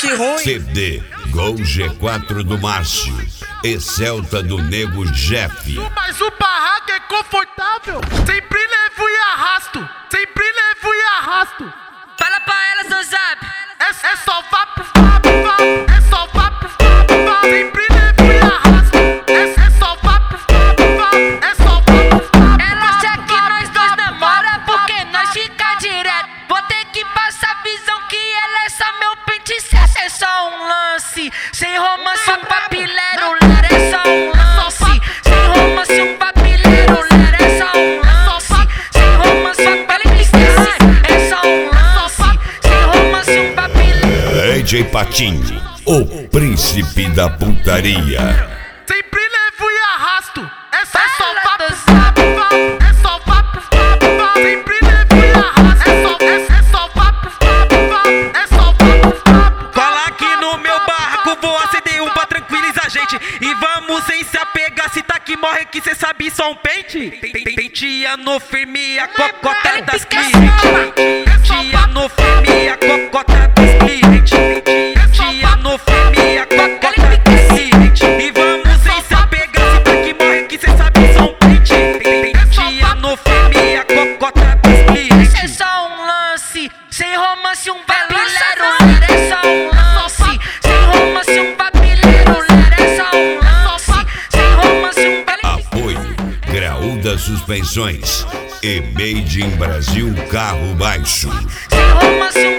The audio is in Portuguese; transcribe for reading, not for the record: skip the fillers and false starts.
que ruim. CD Gol G4 do Márcio e Celta do Nego Jeff. Mas o barraco é confortável. Sempre levo e arrasto. Sempre levo e arrasto. Fala pra elas no zap. É só vá pro vapo, vapo. É só vá pro vapo, vapo. Sempre levo e arrasto. É só vá pro vapo, vapo. É só vá pro vapo. Ela acha que nós dois namora porque nós fica direto. Vou ter que passar a visão que ela é só meu pente certo. É só um lance, sem romance, um papilero, ler é só um lance. Sem romance, um papilero, ler é só um lance. Sem romance, um papilero, é só um lance. Sem romance, um papilero. DJ Patinho, o príncipe da putaria. Sempre levo e arrasto. É só vá pro vapo, vapo. É só vá pro vapo, vapo. Sempre levo e arrasto. É só vá pro vapo, vapo. É só vá pro vapo. Cola aqui no meu barraco, vou acender um pra tranquilizar a gente. E vamos sem se apegar, se tá que morre que cê sabe só um pente. Penteia no firme, a cocota das clientes. Penteia no firme, a cocota das clientes. Penteia no firme, a cocota das clientes. E vamos sem se apegar, se tá que morre que cê sabe só um pente. Penteia no firme, a cocota das clientes. É só um lance, sem romance, um papilero, ler é só um lance. Sem romance, um papilero, ler é só um lance. Sem romance, um papilero. Apoio Graúda Suspensões e Made in Brasil Carro Baixo. Sem romance, um